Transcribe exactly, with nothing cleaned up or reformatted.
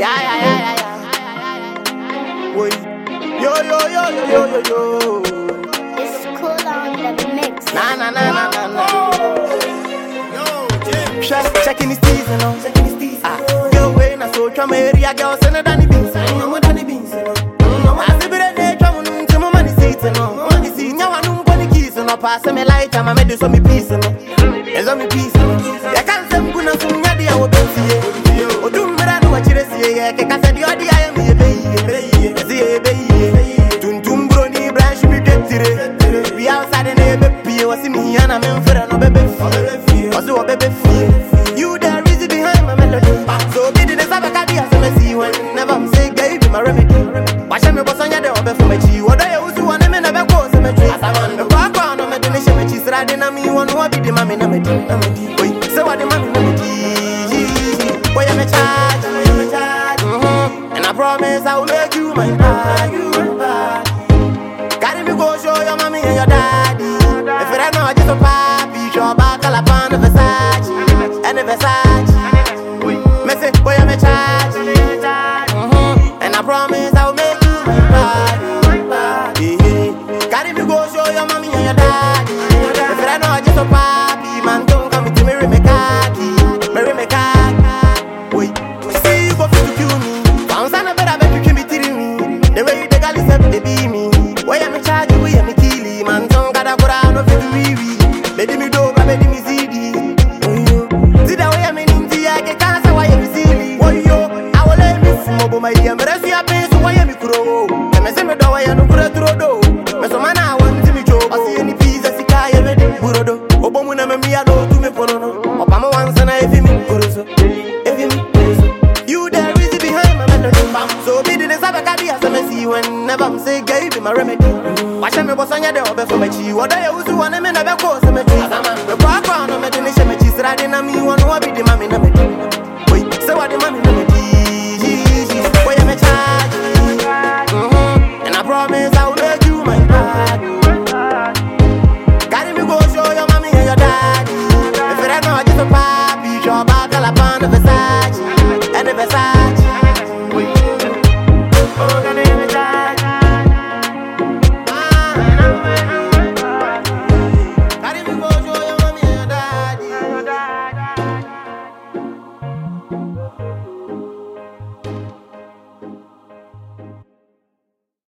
Yeah, yeah, yeah, yeah, yeah. Boy. Yo, yo, yo, yo, yo, yo, yo. It's cool on the mix. Na, na, na, na, na, na. Yo, Jim. Checking his teeth, you know. Checking his teeth. Ah, yo, when I saw Trump area, girl, send it Danny Beans. I'm a Danny Beans, you know. I see the day, Trump, to my money seats, you know. Money seats. Now I know money keys, you know. Pass me light, I'm a made some peace, you know. It's on me peace, you know. I can't say I'm gonna soon, yeah, I will be here. Oh, do me, I know what you're saying, yeah. Can't say the audio, I am here, baby. See, baby. Tum broni branch me detire. We outside the baby, what's in me and I'm in for no baby. What's your baby? You there is behind my melody. So be the Sabakadi as I see whenever I'm sick, gave my remedy. Watch me boss on your day for my chi. What I was one and never go cemetery. As I'm on the background of my donation, which is riding on me, one who be the mammy namity. Wait, so what the mammy namity? Boy, I'm a charge, I'm a charge. And I promise I will make you my bride. Carry me go show your mommy and your daddy. If it ain't no just a papi, show back all upon the Versace and the Versace. Me say, boy, I'm a charge, mm-hmm. And I promise I will make you my bride. Carry me go show your mommy and your daddy. If it ain't no just a papi, man, don't come to marry me khaki, marry me khaki. Wait, see you go to kill me. Bounce on a bed, I bet you can be tearing me. The way the girl is up, they be me. Why am I charging? We am a killie, man. Don't gotta go down no fit wee wee. Baby me do, baby me C D. Oh yo, see that way I'm in India, I can't say why I'm silly. Oh yo, I will let me from over my dear. Me rest your pain, so why am I kuro? Me say me do why I no kuro throw do. Me so man I want to me job. I see any pizza, see kaya me di burodo. Obo mu na me mi ado to me pono no. Opa me once na efi me kuroso, efi me kuroso. You there is behind my melody. So be the Sabakadi as I see whenever I'm sick, gave me my remedy. Watch me boss on your day for my chi. What I was one, I mean, I never go cemetery. As I'm on the background, I'm a donation, my cheese riding on me, one who be the mammy.